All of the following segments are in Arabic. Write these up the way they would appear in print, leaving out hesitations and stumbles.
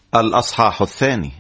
الأصحاح 2.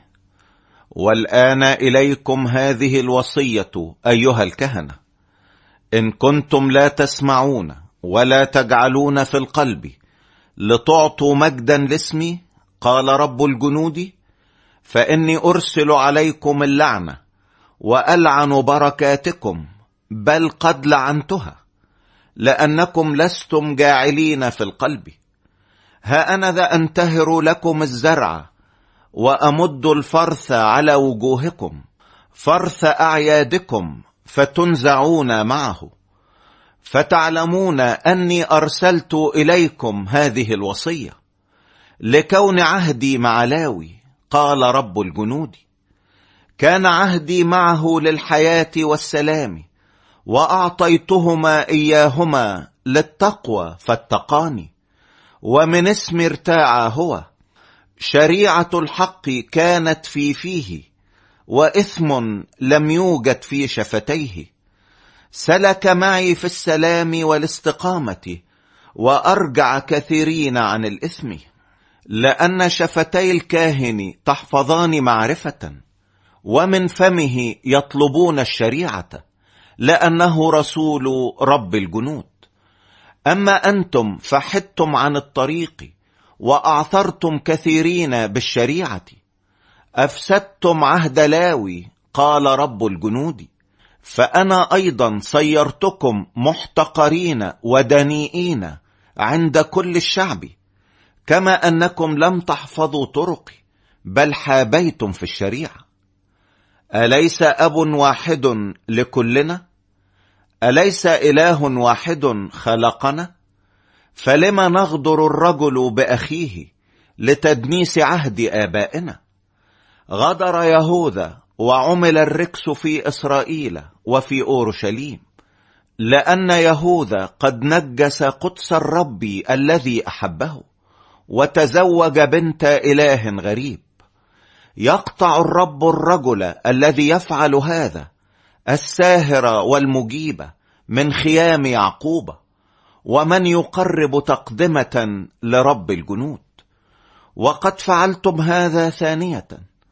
والآن إليكم هذه الوصية أيها الكهنة: إن كنتم لا تسمعون ولا تجعلون في القلب لتعطوا مجدا لاسمي، قال رب الجنود، فإني أرسل عليكم اللعنة وألعن بركاتكم، بل قد لعنتها، لأنكم لستم جاعلين في القلب. ها أنا ذا أنتهر لكم الزرع وأمد الفرث على وجوهكم، فرث أعيادكم، فتنزعون معه، فتعلمون أني أرسلت إليكم هذه الوصية لكون عهدي مع لاوي، قال رب الجنود. كان عهدي معه للحياة والسلام، وأعطيتهما إياهما للتقوى فاتقاني، ومن اسم ارتاع هو. شريعة الحق كانت في فيه، وإثم لم يوجد في شفتيه. سلك معي في السلام والاستقامة، وأرجع كثيرين عن الإثم. لأن شفتي الكاهن تحفظان معرفة، ومن فمه يطلبون الشريعة، لأنه رسول رب الجنود. أما أنتم فحدتم عن الطريق، وأعثرتم كثيرين بالشريعة، أفسدتم عهد لاوي، قال رب الجنود. فأنا أيضا صيرتكم محتقرين ودنيئين عند كل الشعب، كما أنكم لم تحفظوا طرقي، بل حابيتم في الشريعة. أليس أب واحد لكلنا؟ أليس إله واحد خلقنا؟ فلما نغدر الرجل بأخيه لتدنيس عهد آبائنا؟ غدر يهوذا وعمل الركس في إسرائيل وفي أورشليم، لأن يهوذا قد نجس قدس الرب الذي أحبه، وتزوج بنت إله غريب. يقطع الرب الرجل الذي يفعل هذا، الساهر والمجيب، من خيام يعقوب، ومن يقرب تقدمة لرب الجنود. وقد فعلتم هذا ثانية،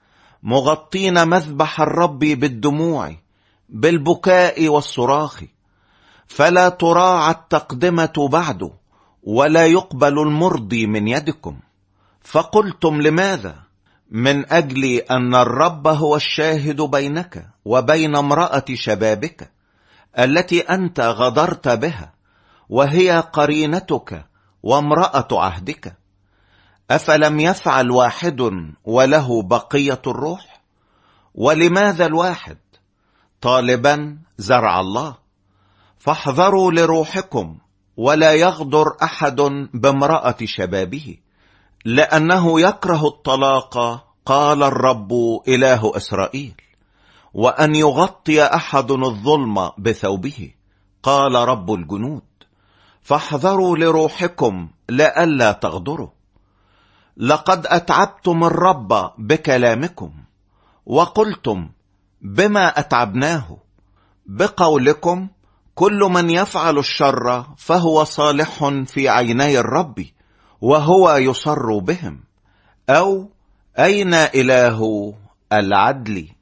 مغطين مذبح الرب بالدموع، بالبكاء والصراخ، فلا تراعى التقدمة بعد، ولا يقبل المرضي من يدكم. فقلتم: لماذا؟ من أجل أن الرب هو الشاهد بينك وبين امرأة شبابك التي أنت غدرت بها، وهي قرينتك وامرأة عهدك. أفلم يفعل واحد وله بقية الروح؟ ولماذا الواحد طالبا زرع الله؟ فاحذروا لروحكم، ولا يغدر أحد بامرأة شبابه، لأنه يكره الطلاق، قال الرب إله إسرائيل، وأن يغطي أحد الظلم بثوبه، قال رب الجنود. فاحذروا لروحكم لئلا تغدروا. لقد أتعبتم الرب بكلامكم، وقلتم: بما أتعبناه؟ بقولكم: كل من يفعل الشر فهو صالح في عيني الرب، وهو يصر بهم. أو أين إله العدل؟